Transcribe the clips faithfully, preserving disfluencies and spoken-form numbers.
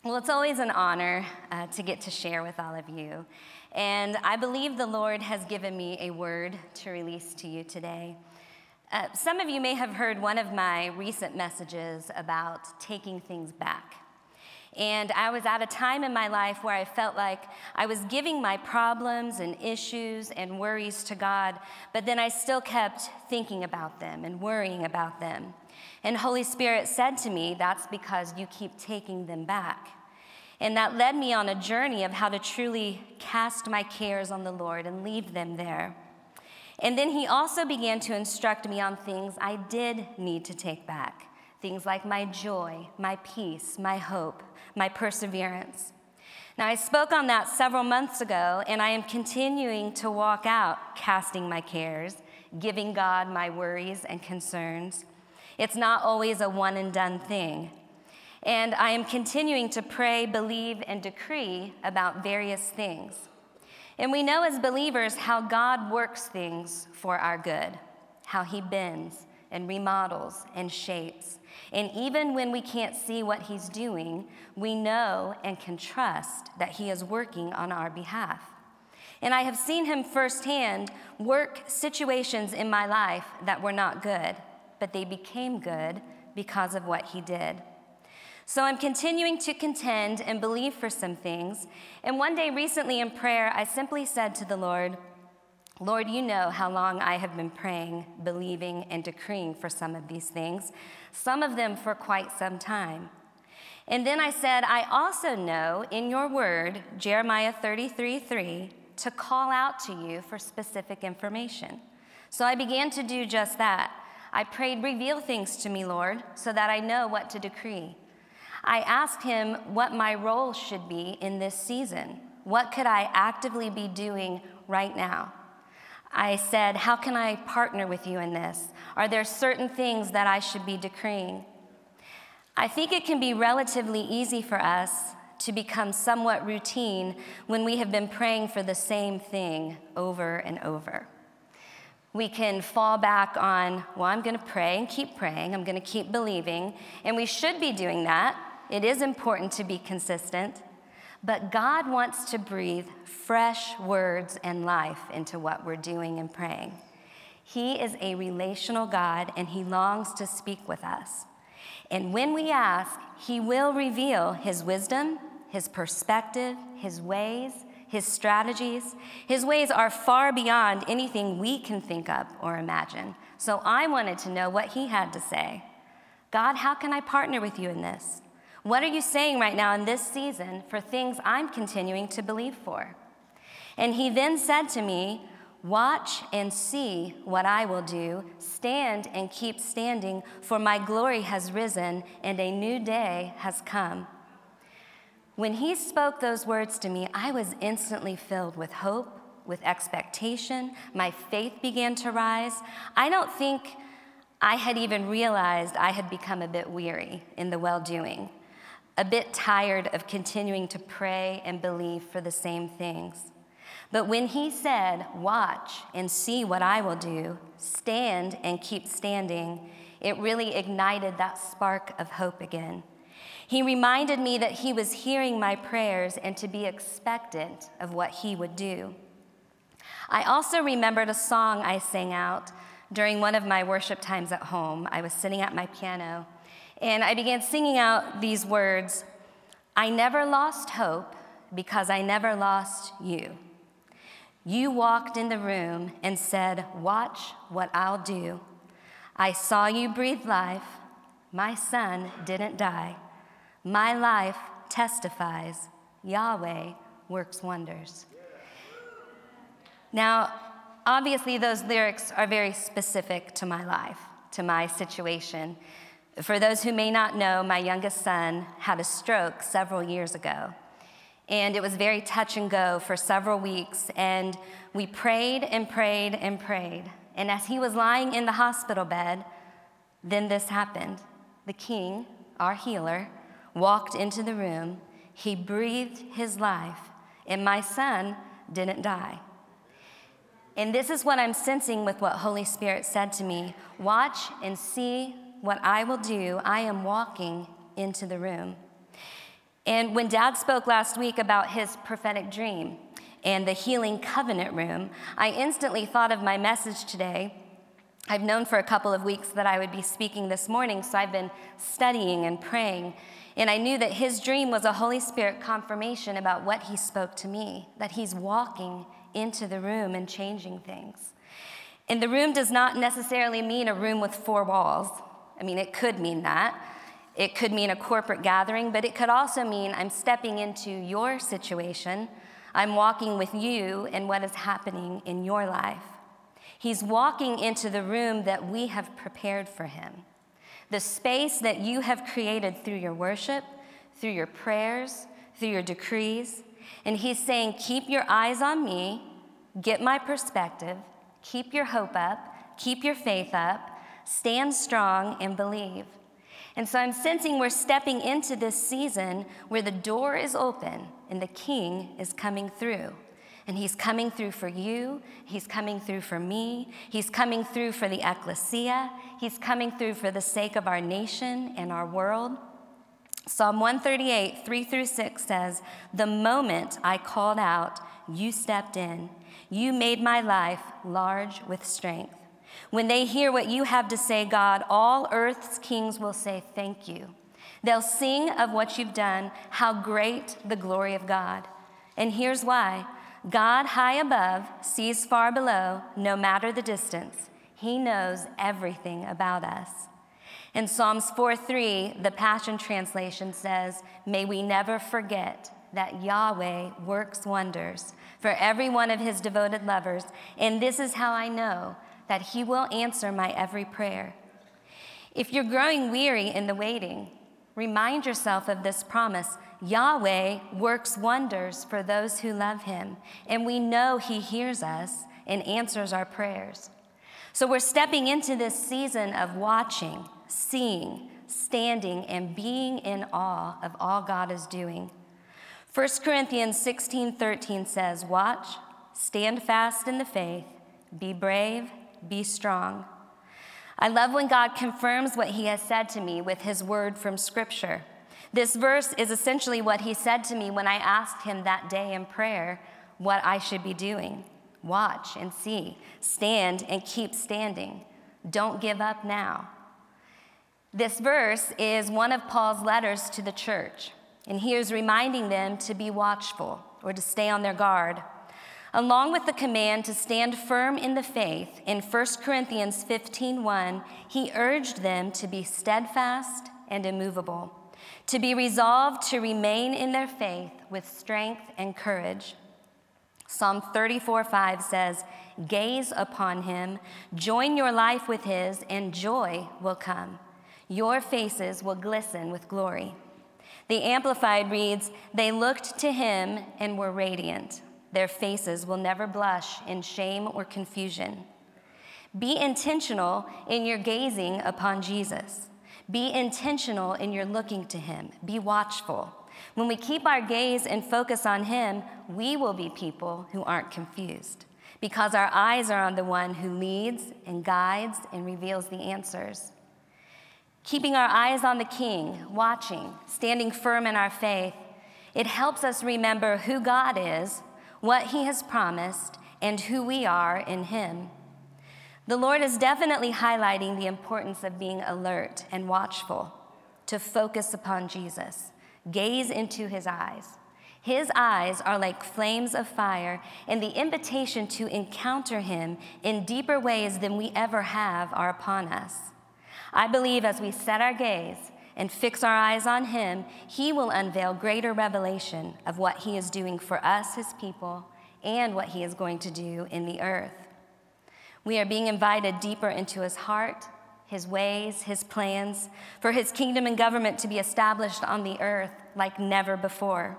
Well, it's always an honor uh, to get to share with all of you. And I believe the Lord has given me a word to release to you today. Uh, some of you may have heard one of my recent messages about taking things back. And I was at a time in my life where I felt like I was giving my problems and issues and worries to God, but then I still kept thinking about them and worrying about them. And Holy Spirit said to me, that's because you keep taking them back. And that led me on a journey of how to truly cast my cares on the Lord and leave them there. And then he also began to instruct me on things I did need to take back. Things like my joy, my peace, my hope, my perseverance. Now, I spoke on that several months ago, and I am continuing to walk out casting my cares, giving God my worries and concerns. It's not always a one and done thing. And I am continuing to pray, believe, and decree about various things. And we know as believers how God works things for our good, how he bends and remodels and shapes. And even when we can't see what he's doing, we know and can trust that he is working on our behalf. And I have seen him firsthand work situations in my life that were not good, but they became good because of what he did. So I'm continuing to contend and believe for some things. And one day recently in prayer, I simply said to the Lord, Lord, you know how long I have been praying, believing, and decreeing for some of these things, some of them for quite some time. And then I said, I also know in your word, Jeremiah thirty-three three, to call out to you for specific information. So I began to do just that. I prayed, reveal things to me, Lord, so that I know what to decree. I asked him what my role should be in this season. What could I actively be doing right now? I said, how can I partner with you in this? Are there certain things that I should be decreeing? I think it can be relatively easy for us to become somewhat routine when we have been praying for the same thing over and over. We can fall back on, well, I'm going to pray and keep praying. I'm going to keep believing. And we should be doing that. It is important to be consistent. But God wants to breathe fresh words and life into what we're doing and praying. He is a relational God, and he longs to speak with us. And when we ask, he will reveal his wisdom, his perspective, his ways, his strategies. His ways are far beyond anything we can think up or imagine. So I wanted to know what he had to say. God, how can I partner with you in this? What are you saying right now in this season for things I'm continuing to believe for? And he then said to me, watch and see what I will do. Stand and keep standing, for my glory has risen and a new day has come. When he spoke those words to me, I was instantly filled with hope, with expectation. My faith began to rise. I don't think I had even realized I had become a bit weary in the well-doing, a bit tired of continuing to pray and believe for the same things. But when he said, watch and see what I will do, stand and keep standing, it really ignited that spark of hope again. He reminded me that he was hearing my prayers and to be expectant of what he would do. I also remembered a song I sang out during one of my worship times at home. I was sitting at my piano, and I began singing out these words, I never lost hope because I never lost you. You walked in the room and said, watch what I'll do. I saw you breathe life. My son didn't die. My life testifies Yahweh works wonders. Now, obviously, those lyrics are very specific to my life, to my situation. For those who may not know, my youngest son had a stroke several years ago. And it was very touch and go for several weeks. And we prayed and prayed and prayed. And as he was lying in the hospital bed, then this happened. The King, our healer, walked into the room. He breathed his life, and my son didn't die. And this is what I'm sensing with what Holy Spirit said to me. Watch and see what I will do. I am walking into the room. And when Dad spoke last week about his prophetic dream and the healing covenant room, I instantly thought of my message today. I've known for a couple of weeks that I would be speaking this morning, so I've been studying and praying. And I knew that his dream was a Holy Spirit confirmation about what he spoke to me, that he's walking into the room and changing things. And the room does not necessarily mean a room with four walls. I mean, it could mean that. It could mean a corporate gathering, but it could also mean I'm stepping into your situation. I'm walking with you in what is happening in your life. He's walking into the room that we have prepared for him, the space that you have created through your worship, through your prayers, through your decrees. And he's saying, keep your eyes on me, get my perspective, keep your hope up, keep your faith up, stand strong and believe. And so I'm sensing we're stepping into this season where the door is open and the King is coming through. And he's coming through for you, he's coming through for me, he's coming through for the ecclesia, he's coming through for the sake of our nation and our world. Psalm one thirty-eight, three through six says, the moment I called out, you stepped in. You made my life large with strength. When they hear what you have to say, God, all earth's kings will say thank you. They'll sing of what you've done, how great the glory of God. And here's why. God high above sees far below, no matter the distance. He knows everything about us. In Psalms four three, the Passion Translation says, may we never forget that Yahweh works wonders for every one of his devoted lovers, and this is how I know that he will answer my every prayer. If you're growing weary in the waiting, remind yourself of this promise. Yahweh works wonders for those who love him, and we know he hears us and answers our prayers. So we're stepping into this season of watching, seeing, standing, and being in awe of all God is doing. First Corinthians sixteen thirteen says, watch, stand fast in the faith, be brave, be strong. I love when God confirms what he has said to me with his word from Scripture. This verse is essentially what he said to me when I asked him that day in prayer what I should be doing. Watch and see, stand and keep standing. Don't give up now. This verse is one of Paul's letters to the church, and he is reminding them to be watchful or to stay on their guard. Along with the command to stand firm in the faith, in First Corinthians fifteen one, he urged them to be steadfast and immovable, to be resolved to remain in their faith with strength and courage. Psalm thirty-four five says, gaze upon him, join your life with his, and joy will come. Your faces will glisten with glory. The Amplified reads, they looked to him and were radiant. Their faces will never blush in shame or confusion. Be intentional in your gazing upon Jesus. Be intentional in your looking to him. Be watchful. When we keep our gaze and focus on him, we will be people who aren't confused because our eyes are on the one who leads and guides and reveals the answers. Keeping our eyes on the King, watching, standing firm in our faith, it helps us remember who God is, what he has promised, and who we are in him. The Lord is definitely highlighting the importance of being alert and watchful, to focus upon Jesus, gaze into his eyes. His eyes are like flames of fire, and the invitation to encounter him in deeper ways than we ever have are upon us. I believe as we set our gaze and fix our eyes on him, he will unveil greater revelation of what he is doing for us, his people, and what he is going to do in the earth. We are being invited deeper into his heart, his ways, his plans, for his kingdom and government to be established on the earth like never before.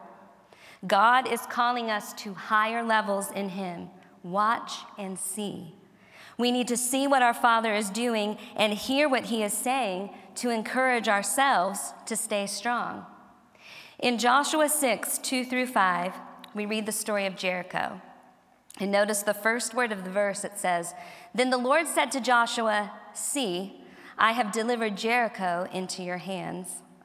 God is calling us to higher levels in him. Watch and see. We need to see what our Father is doing and hear what he is saying to encourage ourselves to stay strong. In Joshua six, two through five, we read the story of Jericho. And notice the first word of the verse, it says, then the Lord said to Joshua, see, I have delivered Jericho into your hands,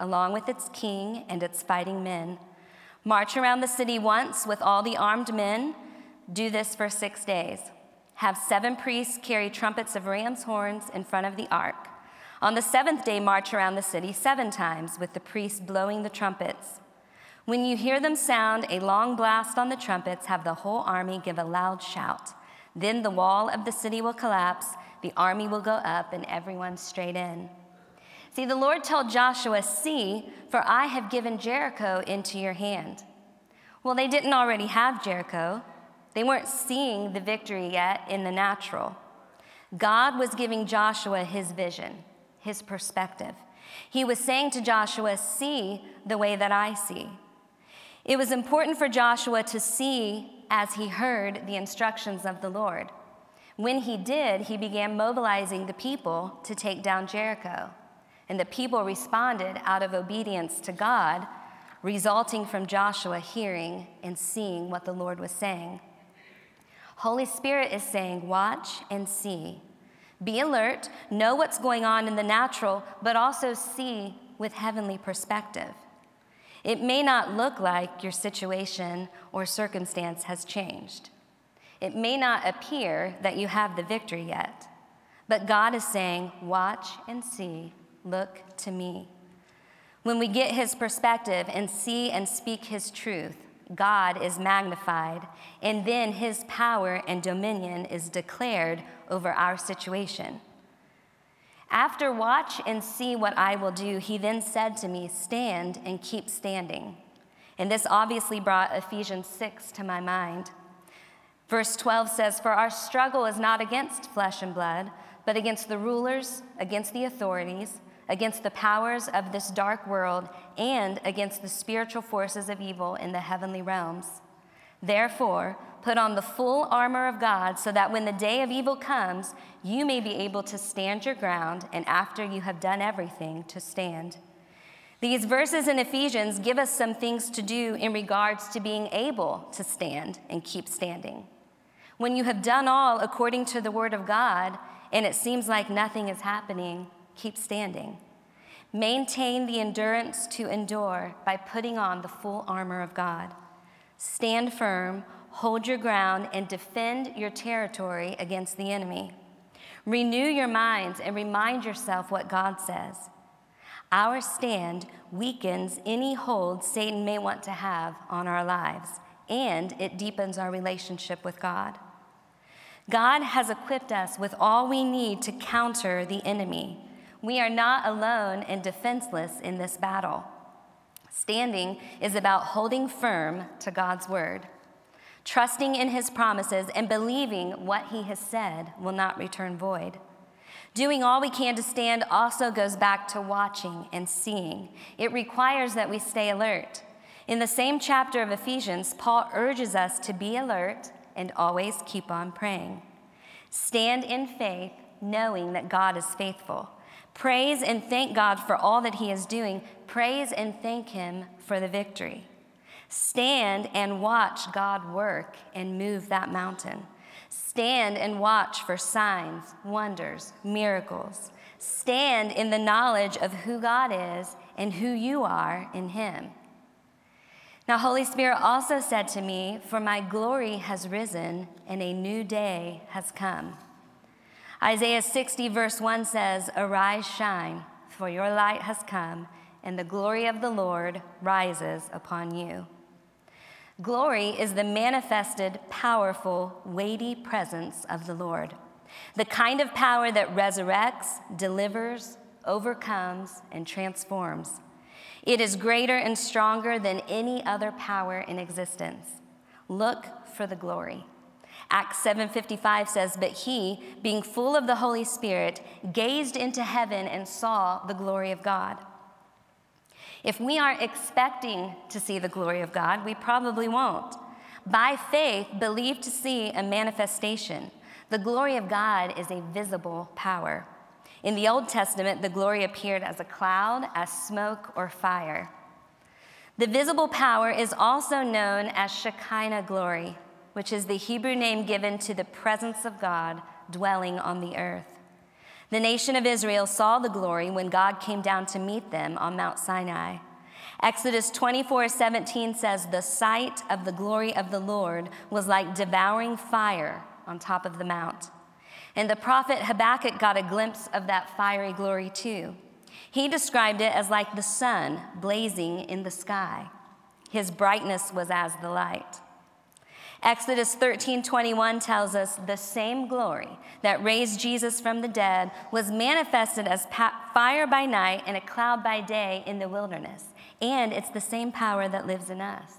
along with its king and its fighting men. March around the city once with all the armed men. Do this for six days. Have seven priests carry trumpets of ram's horns in front of the ark. On the seventh day, march around the city seven times with the priests blowing the trumpets. When you hear them sound a long blast on the trumpets, have the whole army give a loud shout. Then the wall of the city will collapse, the army will go up, and everyone straight in. See, the Lord told Joshua, "See, for I have given Jericho into your hand." Well, they didn't already have Jericho. They weren't seeing the victory yet in the natural. God was giving Joshua his vision, his perspective. He was saying to Joshua, "See the way that I see." It was important for Joshua to see as he heard the instructions of the Lord. When he did, he began mobilizing the people to take down Jericho. And the people responded out of obedience to God, resulting from Joshua hearing and seeing what the Lord was saying. Holy Spirit is saying, watch and see. Be alert, know what's going on in the natural, but also see with heavenly perspective. It may not look like your situation or circumstance has changed. It may not appear that you have the victory yet, but God is saying, watch and see, look to me. When we get his perspective and see and speak his truth, God is magnified, and then his power and dominion is declared over our situation. After watch and see what I will do, he then said to me, stand and keep standing. And this obviously brought Ephesians six to my mind. Verse twelve says, for our struggle is not against flesh and blood, but against the rulers, against the authorities, against the powers of this dark world, and against the spiritual forces of evil in the heavenly realms. Therefore, put on the full armor of God so that when the day of evil comes, you may be able to stand your ground, and after you have done everything, to stand. These verses in Ephesians give us some things to do in regards to being able to stand and keep standing. When you have done all according to the word of God, and it seems like nothing is happening, keep standing. Maintain the endurance to endure by putting on the full armor of God. Stand firm, hold your ground, and defend your territory against the enemy. Renew your minds and remind yourself what God says. Our stand weakens any hold Satan may want to have on our lives, and it deepens our relationship with God. God has equipped us with all we need to counter the enemy. We are not alone and defenseless in this battle. Standing is about holding firm to God's word, trusting in his promises, and believing what he has said will not return void. Doing all we can to stand also goes back to watching and seeing. It requires that we stay alert. In the same chapter of Ephesians, Paul urges us to be alert and always keep on praying. Stand in faith, knowing that God is faithful. Praise and thank God for all that he is doing. Praise and thank him for the victory. Stand and watch God work and move that mountain. Stand and watch for signs, wonders, miracles. Stand in the knowledge of who God is and who you are in him. Now, Holy Spirit also said to me, for my glory has risen and a new day has come. Isaiah sixty verse one says, arise, shine, for your light has come, and the glory of the Lord rises upon you. Glory is the manifested, powerful, weighty presence of the Lord, the kind of power that resurrects, delivers, overcomes, and transforms. It is greater and stronger than any other power in existence. Look for the glory. Acts seven fifty-five says, but he, being full of the Holy Spirit, gazed into heaven and saw the glory of God. If we aren't expecting to see the glory of God, we probably won't. By faith, believe to see a manifestation. The glory of God is a visible power. In the Old Testament, the glory appeared as a cloud, as smoke, or fire. The visible power is also known as Shekinah glory, which is the Hebrew name given to the presence of God dwelling on the earth. The nation of Israel saw the glory when God came down to meet them on Mount Sinai. Exodus twenty-four seventeen says, "The sight of the glory of the Lord was like devouring fire on top of the mount." And the prophet Habakkuk got a glimpse of that fiery glory too. He described it as like the sun blazing in the sky. His brightness was as the light. Exodus thirteen twenty-one tells us the same glory that raised Jesus from the dead was manifested as fire by night and a cloud by day in the wilderness. And it's the same power that lives in us.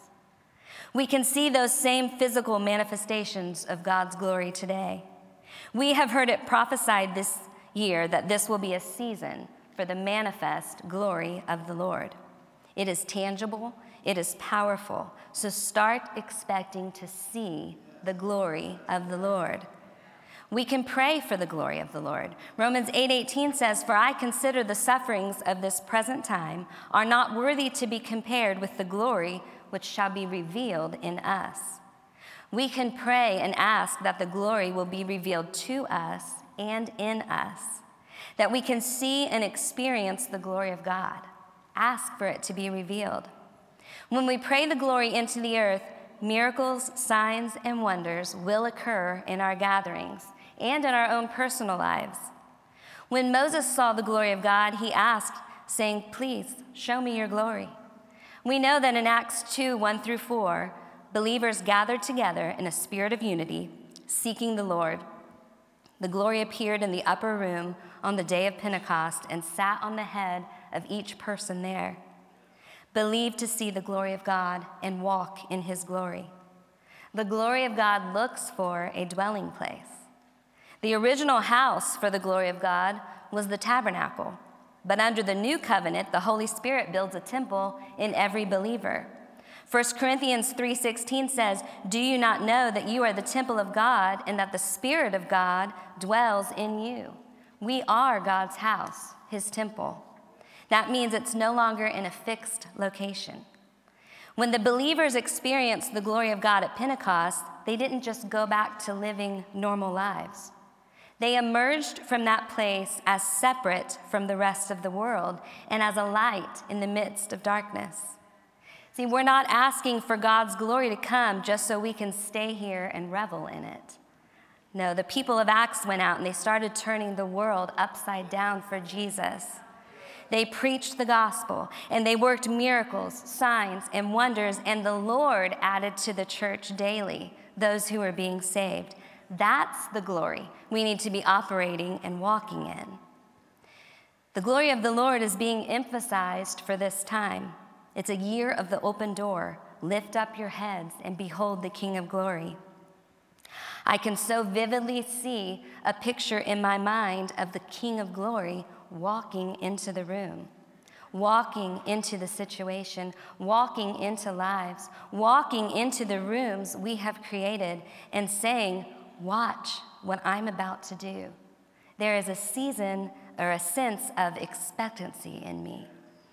We can see those same physical manifestations of God's glory today. We have heard it prophesied this year that this will be a season for the manifest glory of the Lord. It is tangible, it is powerful, so start expecting to see the glory of the Lord. We can pray for the glory of the Lord. Romans eight eighteen says, "For I consider the sufferings of this present time are not worthy to be compared with the glory which shall be revealed in us." We can pray and ask that the glory will be revealed to us and in us, that we can see and experience the glory of God. Ask for it to be revealed. When we pray the glory into the earth, miracles, signs, and wonders will occur in our gatherings and in our own personal lives. When Moses saw the glory of God, he asked, saying, "Please, show me your glory." We know that in Acts two, one through four, believers gathered together in a spirit of unity, seeking the Lord. The glory appeared in the upper room on the day of Pentecost and sat on the head of each person there. Believe to see the glory of God and walk in his glory. The glory of God looks for a dwelling place. The original house for the glory of God was the tabernacle, but under the new covenant, the Holy Spirit builds a temple in every believer. First Corinthians three sixteen says, "Do you not know that you are the temple of God and that the Spirit of God dwells in you?" We are God's house, his temple. That means it's no longer in a fixed location. When the believers experienced the glory of God at Pentecost, they didn't just go back to living normal lives. They emerged from that place as separate from the rest of the world and as a light in the midst of darkness. See, we're not asking for God's glory to come just so we can stay here and revel in it. No, the people of Acts went out and they started turning the world upside down for Jesus. They preached the gospel and they worked miracles, signs, and wonders, and the Lord added to the church daily those who were being saved. That's the glory we need to be operating and walking in. The glory of the Lord is being emphasized for this time. It's a year of the open door. Lift up your heads and behold the King of glory. I can so vividly see a picture in my mind of the King of glory walking into the room, walking into the situation, walking into lives, walking into the rooms we have created and saying, "Watch what I'm about to do." There is a season or a sense of expectancy in me.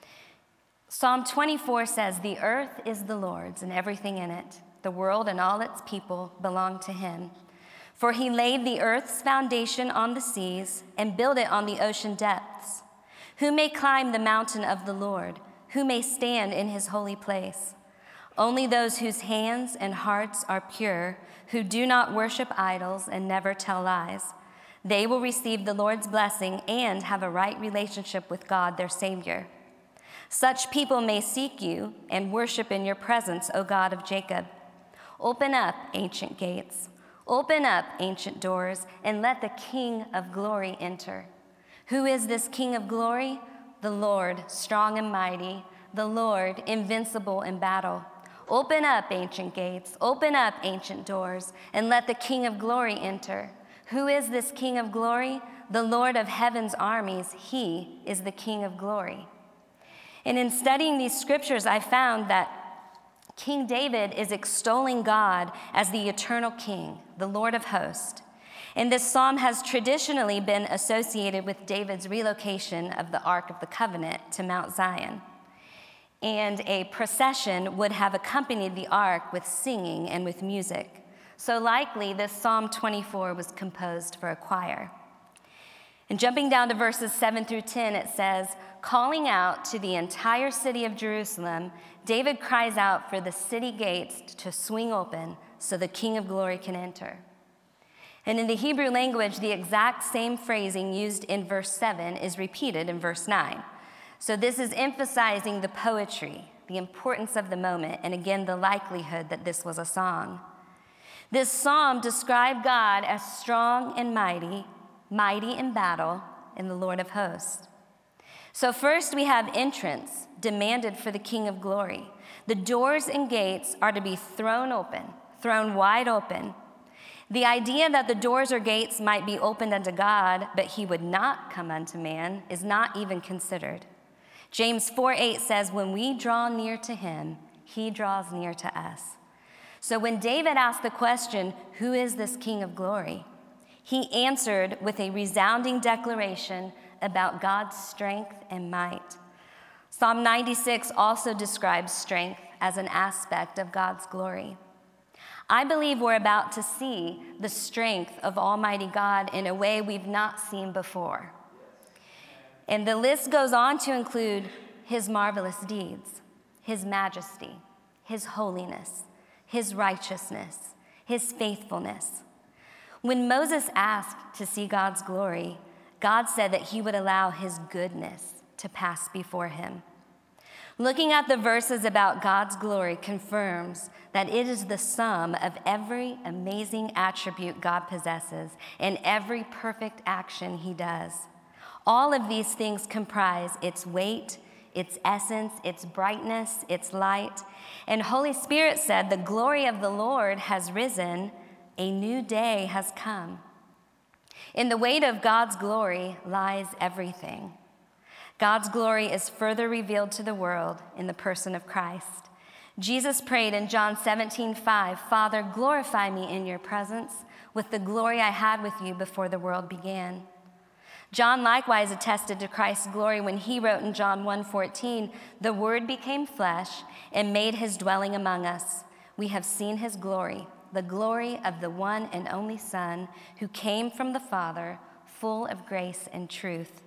Psalm twenty-four says, "The earth is the Lord's and everything in it. The world and all its people belong to him. For he laid the earth's foundation on the seas and built it on the ocean depths. Who may climb the mountain of the Lord? Who may stand in his holy place? Only those whose hands and hearts are pure, who do not worship idols and never tell lies. They will receive the Lord's blessing and have a right relationship with God, their Savior. Such people may seek you and worship in your presence, O God of Jacob. Open up, ancient gates. Open up, ancient doors, and let the King of glory enter." Who is this King of glory? The Lord, strong and mighty, the Lord, invincible in battle. Open up, ancient gates, open up, ancient doors, and let the King of glory enter. Who is this King of glory? The Lord of heaven's armies. He is the King of glory. And in studying these scriptures, I found that King David is extolling God as the eternal King, the Lord of hosts. And this psalm has traditionally been associated with David's relocation of the Ark of the Covenant to Mount Zion. And a procession would have accompanied the ark with singing and with music. So likely this Psalm twenty-four was composed for a choir. And jumping down to verses seven through ten, it says, calling out to the entire city of Jerusalem, David cries out for the city gates to swing open so the King of Glory can enter. And in the Hebrew language, the exact same phrasing used in verse seven is repeated in verse nine. So this is emphasizing the poetry, the importance of the moment, and again, the likelihood that this was a song. This psalm described God as strong and mighty, mighty in battle, and the Lord of hosts. So first we have entrance demanded for the King of Glory. The doors and gates are to be thrown open, thrown wide open. The idea that the doors or gates might be opened unto God, but he would not come unto man, is not even considered. James four eight says, when we draw near to him, he draws near to us. So when David asked the question, who is this King of Glory? He answered with a resounding declaration about God's strength and might. Psalm ninety-six also describes strength as an aspect of God's glory. I believe we're about to see the strength of Almighty God in a way we've not seen before. And the list goes on to include his marvelous deeds, his majesty, his holiness, his righteousness, his faithfulness. When Moses asked to see God's glory, God said that he would allow his goodness to pass before him. Looking at the verses about God's glory confirms that it is the sum of every amazing attribute God possesses and every perfect action he does. All of these things comprise its weight, its essence, its brightness, its light. And Holy Spirit said, the glory of the Lord has risen, a new day has come. In the weight of God's glory lies everything. God's glory is further revealed to the world in the person of Christ. Jesus prayed in John seventeen five, Father, glorify me in your presence with the glory I had with you before the world began. John likewise attested to Christ's glory when he wrote in John one fourteen, the Word became flesh and made his dwelling among us. We have seen his glory, the glory of the one and only Son who came from the Father, full of grace and truth.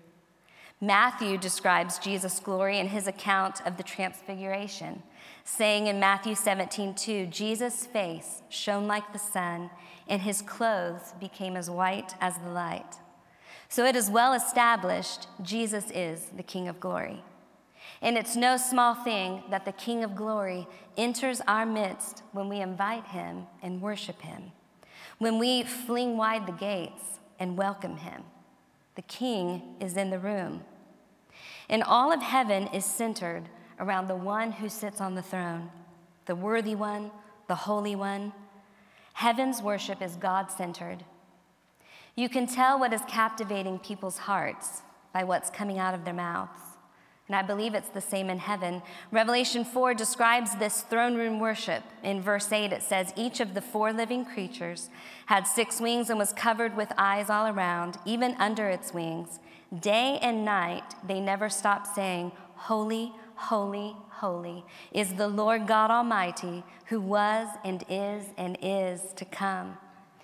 Matthew describes Jesus' glory in his account of the transfiguration, saying in Matthew seventeen two, Jesus' face shone like the sun, and his clothes became as white as the light. So it is well established, Jesus is the King of Glory. And it's no small thing that the King of Glory enters our midst when we invite him and worship him, when we fling wide the gates and welcome him. The King is in the room. And all of heaven is centered around the one who sits on the throne, the worthy one, the holy one. Heaven's worship is God-centered. You can tell what is captivating people's hearts by what's coming out of their mouths. And I believe it's the same in heaven. Revelation four describes this throne room worship. In verse eight, it says, each of the four living creatures had six wings and was covered with eyes all around, even under its wings. Day and night, they never stopped saying, holy, holy, holy is the Lord God Almighty, who was and is and is to come.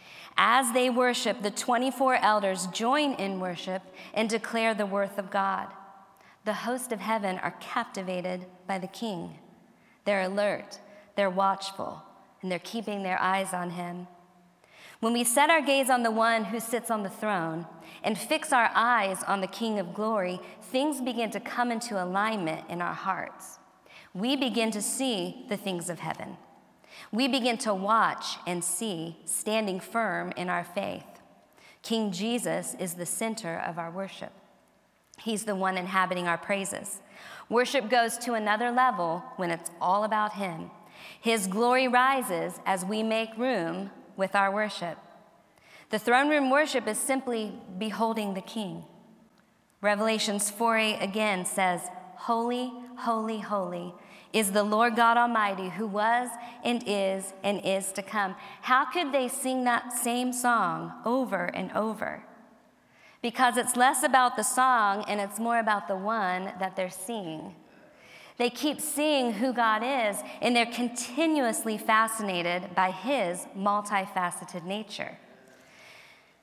As they worship, the twenty-four elders join in worship and declare the worth of God. The hosts of heaven are captivated by the King. They're alert, they're watchful, and they're keeping their eyes on him. When we set our gaze on the one who sits on the throne and fix our eyes on the King of Glory, things begin to come into alignment in our hearts. We begin to see the things of heaven. We begin to watch and see, standing firm in our faith. King Jesus is the center of our worship. He's the one inhabiting our praises. Worship goes to another level when it's all about him. His glory rises as we make room with our worship. The throne room worship is simply beholding the King. Revelations four eight again says, holy, holy, holy is the Lord God Almighty, who was and is and is to come. How could they sing that same song over and over? Because it's less about the song and it's more about the one that they're seeing. They keep seeing who God is, and they're continuously fascinated by his multifaceted nature.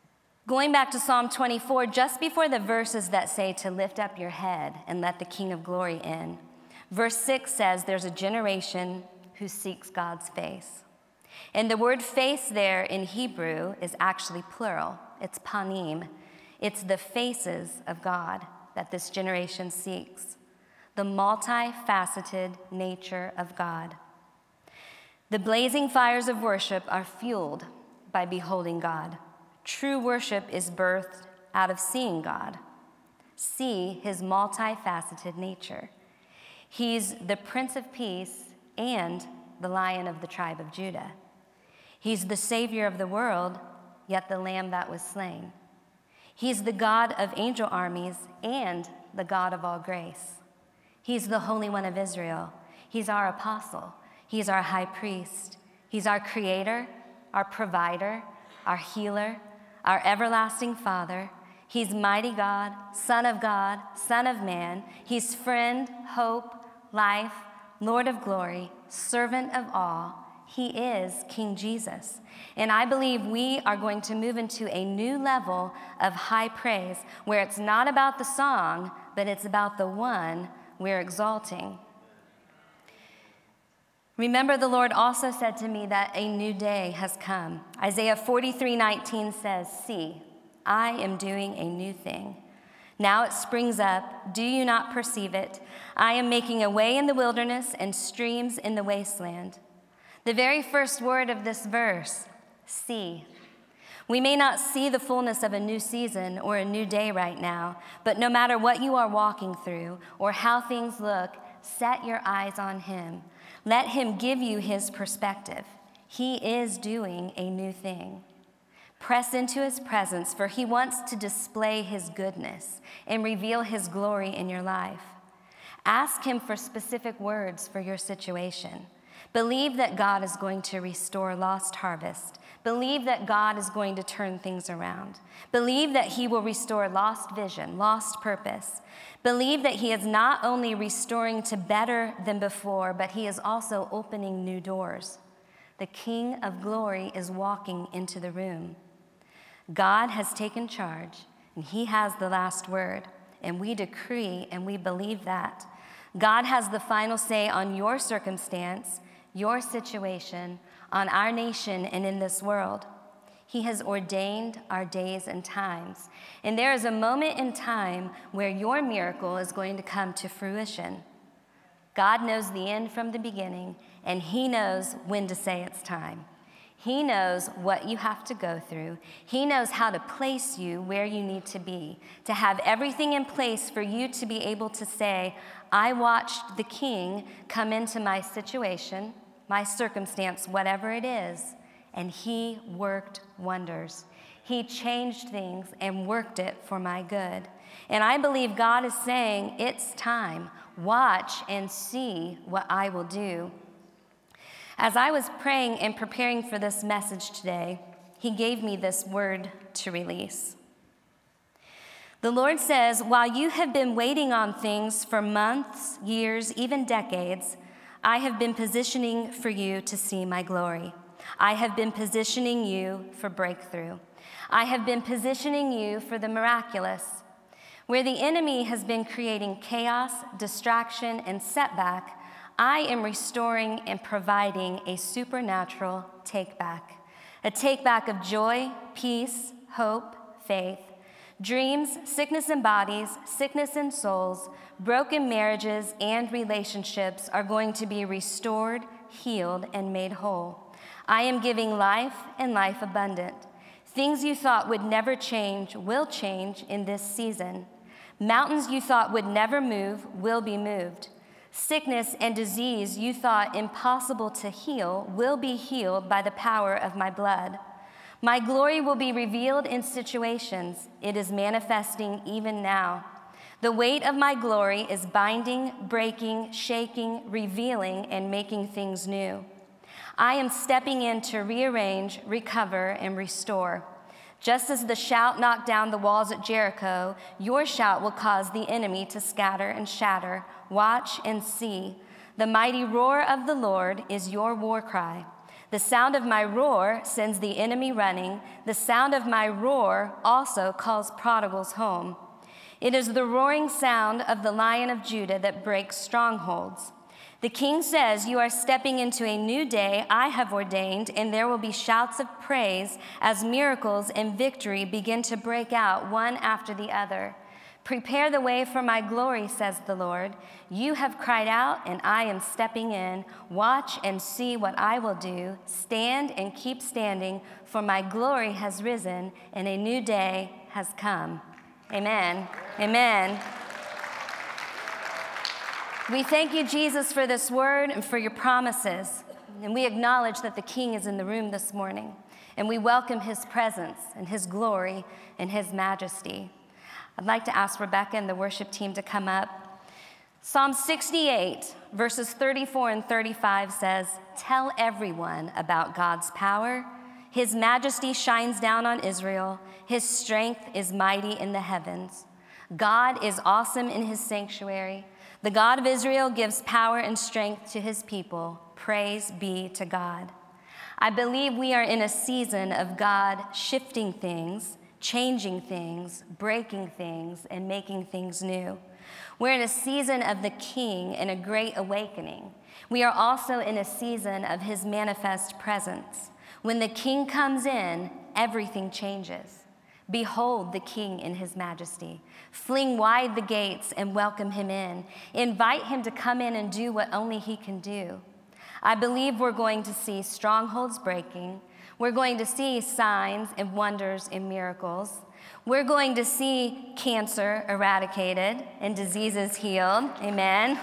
Going back to Psalm twenty-four, just before the verses that say to lift up your head and let the King of Glory in, verse six says there's a generation who seeks God's face. And the word face there in Hebrew is actually plural. It's panim. It's the faces of God that this generation seeks, the multifaceted nature of God. The blazing fires of worship are fueled by beholding God. True worship is birthed out of seeing God. See his multifaceted nature. He's the Prince of Peace and the Lion of the tribe of Judah. He's the Savior of the world, yet the Lamb that was slain. He's the God of angel armies and the God of all grace. He's the Holy One of Israel. He's our apostle. He's our high priest. He's our creator, our provider, our healer, our everlasting Father. He's mighty God, Son of God, Son of man. He's friend, hope, life, Lord of glory, servant of all. He is King Jesus. And I believe we are going to move into a new level of high praise where it's not about the song, but it's about the one we're exalting. Remember, the Lord also said to me that a new day has come. Isaiah forty-three nineteen says, "See, I am doing a new thing. Now it springs up. Do you not perceive it? I am making a way in the wilderness and streams in the wasteland." The very first word of this verse, see. We may not see the fullness of a new season or a new day right now, but no matter what you are walking through or how things look, set your eyes on him. Let him give you his perspective. He is doing a new thing. Press into his presence, for he wants to display his goodness and reveal his glory in your life. Ask him for specific words for your situation. Believe that God is going to restore lost harvest. Believe that God is going to turn things around. Believe that he will restore lost vision, lost purpose. Believe that he is not only restoring to better than before, but he is also opening new doors. The King of Glory is walking into the room. God has taken charge, and he has the last word, and we decree and we believe that. God has the final say on your circumstance, your situation, on our nation, and in this world. He has ordained our days and times. And there is a moment in time where your miracle is going to come to fruition. God knows the end from the beginning, and he knows when to say it's time. He knows what you have to go through. He knows how to place you where you need to be, to have everything in place for you to be able to say, I watched the King come into my situation, my circumstance, whatever it is, and he worked wonders. He changed things and worked it for my good. And I believe God is saying, it's time. Watch and see what I will do. As I was praying and preparing for this message today, he gave me this word to release. The Lord says, while you have been waiting on things for months, years, even decades, I have been positioning for you to see my glory. I have been positioning you for breakthrough. I have been positioning you for the miraculous. Where the enemy has been creating chaos, distraction, and setback, I am restoring and providing a supernatural take-back. A take-back of joy, peace, hope, faith, dreams, sickness in bodies, sickness in souls, broken marriages, and relationships are going to be restored, healed, and made whole. I am giving life and life abundant. Things you thought would never change will change in this season. Mountains you thought would never move will be moved. Sickness and disease you thought impossible to heal will be healed by the power of my blood. My glory will be revealed in situations. It is manifesting even now. The weight of my glory is binding, breaking, shaking, revealing, and making things new. I am stepping in to rearrange, recover, and restore. Just as the shout knocked down the walls at Jericho, your shout will cause the enemy to scatter and shatter. Watch and see. The mighty roar of the Lord is your war cry. The sound of my roar sends the enemy running. The sound of my roar also calls prodigals home. It is the roaring sound of the Lion of Judah that breaks strongholds. The king says, you are stepping into a new day I have ordained, and there will be shouts of praise as miracles and victory begin to break out one after the other. Prepare the way for my glory, says the Lord. You have cried out, and I am stepping in. Watch and see what I will do. Stand and keep standing, for my glory has risen, and a new day has come. Amen. Amen. We thank you, Jesus, for this word and for your promises. And we acknowledge that the King is in the room this morning. And we welcome his presence and his glory and his majesty. I'd like to ask Rebecca and the worship team to come up. Psalm sixty-eight, verses thirty-four and thirty-five says, tell everyone about God's power. His majesty shines down on Israel. His strength is mighty in the heavens. God is awesome in his sanctuary. The God of Israel gives power and strength to his people. Praise be to God. I believe we are in a season of God shifting things, changing things, breaking things, and making things new. We're in a season of the King and a great awakening. We are also in a season of his manifest presence. When the King comes in, everything changes. Behold the King in his majesty. Fling wide the gates and welcome him in. Invite him to come in and do what only he can do. I believe we're going to see strongholds breaking. We're going to see signs and wonders and miracles. We're going to see cancer eradicated and diseases healed. Amen.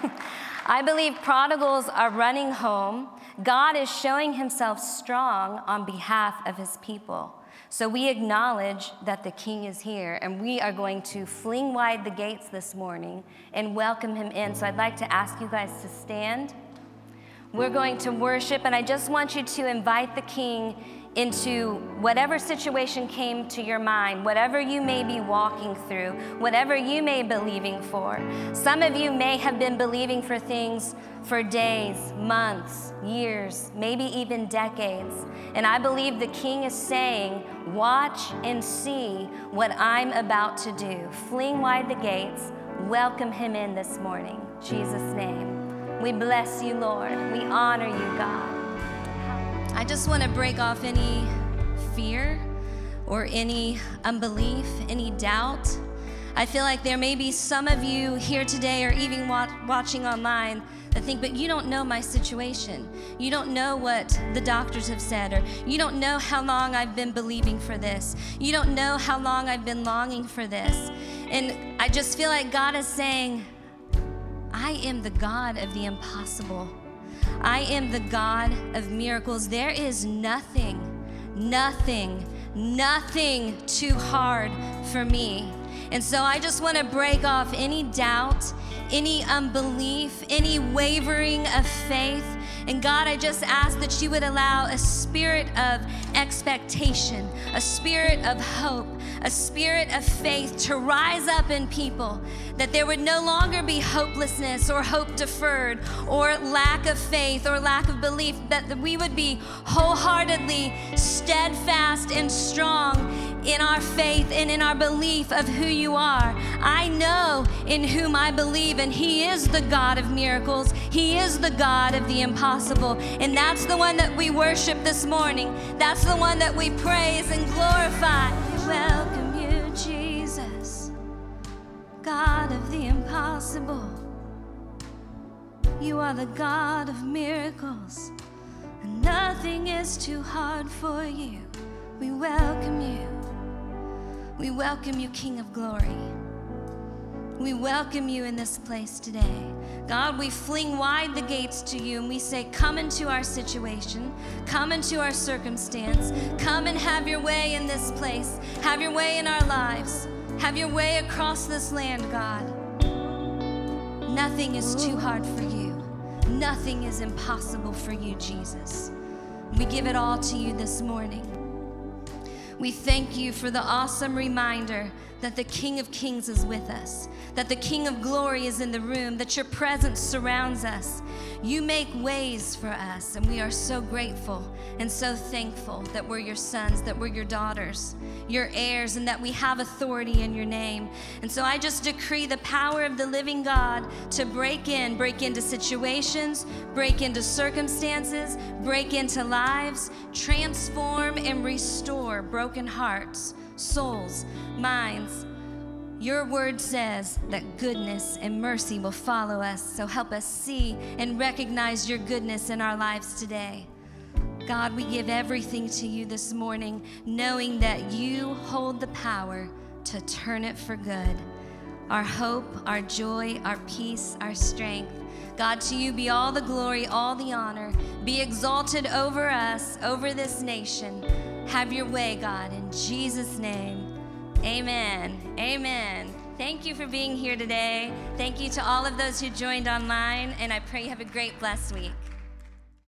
I believe prodigals are running home. God is showing himself strong on behalf of his people. So we acknowledge that the King is here, and we are going to fling wide the gates this morning and welcome him in. So I'd like to ask you guys to stand. We're going to worship, and I just want you to invite the King into whatever situation came to your mind, whatever you may be walking through, whatever you may be believing for. Some of you may have been believing for things for days, months, years, maybe even decades. And I believe the King is saying, watch and see what I'm about to do. Fling wide the gates, welcome him in this morning. In Jesus' name. We bless you, Lord. We honor you, God. I just want to break off any fear or any unbelief, any doubt. I feel like there may be some of you here today or even watching online that think, but you don't know my situation. You don't know what the doctors have said, or you don't know how long I've been believing for this. You don't know how long I've been longing for this. And I just feel like God is saying, I am the God of the impossible. I am the God of miracles. There is nothing, nothing, nothing too hard for me. And so I just want to break off any doubt, any unbelief, any wavering of faith. And God, I just ask that you would allow a spirit of expectation, a spirit of hope, a spirit of faith to rise up in people, that there would no longer be hopelessness or hope deferred or lack of faith or lack of belief, that we would be wholeheartedly steadfast and strong in our faith and in our belief of who you are. I know in whom I believe, and he is the God of miracles. He is the God of the impossible. And that's the one that we worship this morning. That's the one that we praise and glorify. Welcome you, Jesus, God of the impossible. You are the God of miracles, and nothing is too hard for you. We welcome you. We welcome you, King of glory. We welcome you in this place today. God, we fling wide the gates to you and we say, come into our situation, come into our circumstance, come and have your way in this place, have your way in our lives, have your way across this land, God. Nothing is too hard for you. Nothing is impossible for you, Jesus. We give it all to you this morning. We thank you for the awesome reminder that the King of Kings is with us, that the King of Glory is in the room, that your presence surrounds us. You make ways for us, and we are so grateful and so thankful that we're your sons, that we're your daughters, your heirs, and that we have authority in your name. And so I just decree the power of the living God to break in, break into situations, break into circumstances, break into lives, transform and restore broken hearts, souls, minds. Your word says that goodness and mercy will follow us, so help us see and recognize your goodness in our lives today. God, we give everything to you this morning, knowing that you hold the power to turn it for good. Our hope, our joy, our peace, our strength. God, to you be all the glory, all the honor. Be exalted over us, over this nation. Have your way, God, in Jesus' name. Amen. Amen. Thank you for being here today. Thank you to all of those who joined online, and I pray you have a great, blessed week.